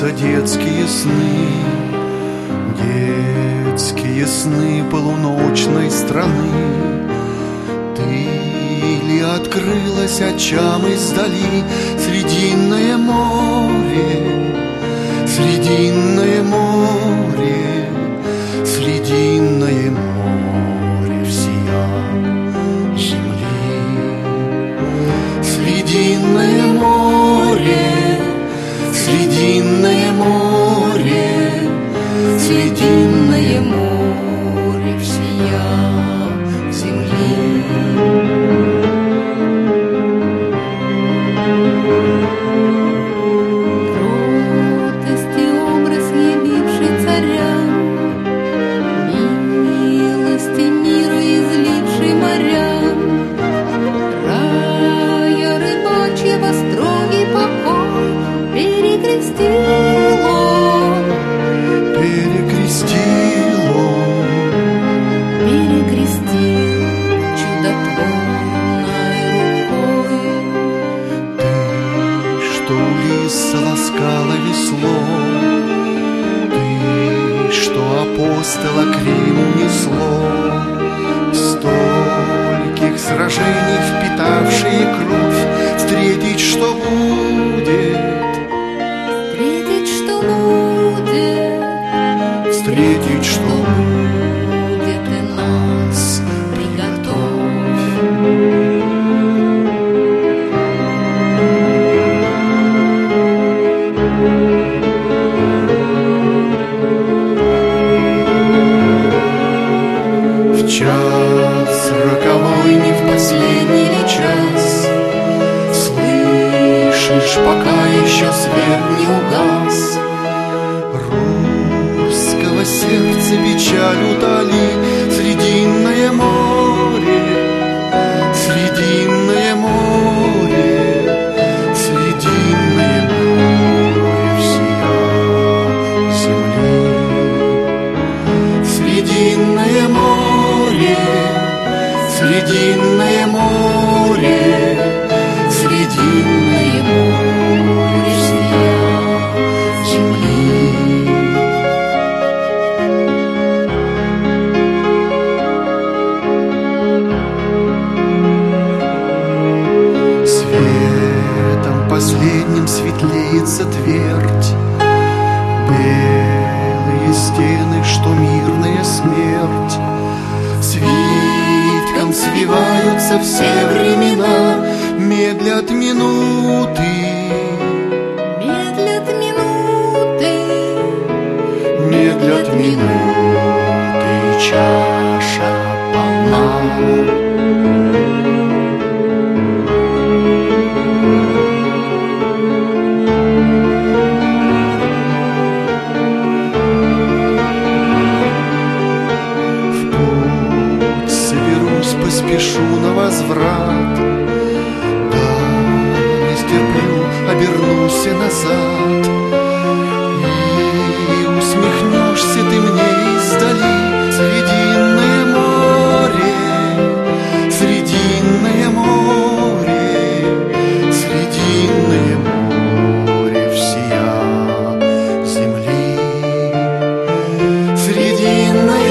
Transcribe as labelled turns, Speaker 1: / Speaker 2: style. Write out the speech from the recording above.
Speaker 1: снятся детские сны полуночной страны. Ты ли открылась очам издали Срединное море, Срединное море, Срединное море всея земли. Срединное море, Срединное море, Срединное море всея земли.
Speaker 2: Кротость и образ, явивший царя, милости мира изливший моря, рая рыбачьего строгий покой перекрестил он, чудотворной рукой.
Speaker 1: Ты, что у лиса ласкала весло, ты, что апостола к Риму несло, стольких сражений впитавшие кровь, встретить, что будет,
Speaker 2: Встретить, что будет,
Speaker 1: встретить, что
Speaker 2: будет, и нас приготовь.
Speaker 1: в час роковой, не в последний ли час, слышишь, пока еще свет не угас, русского сердца печаль утоли. Срединное море, Срединное море, Срединное море всея земли. Срединное море, Срединное море, Срединное море всея земли. Светом последним светлеется твердь, белые стены, что мирная смерть. Свитком свиваются все времена, медлят минуты,
Speaker 2: Медлят минуты,
Speaker 1: медлят минуты, чаша полна. Поспешу на возврат, да не стерплю, обернусь назад, и усмехнешься ты мне издали. Срединное море, Срединное море, Срединное море всея земли. Срединное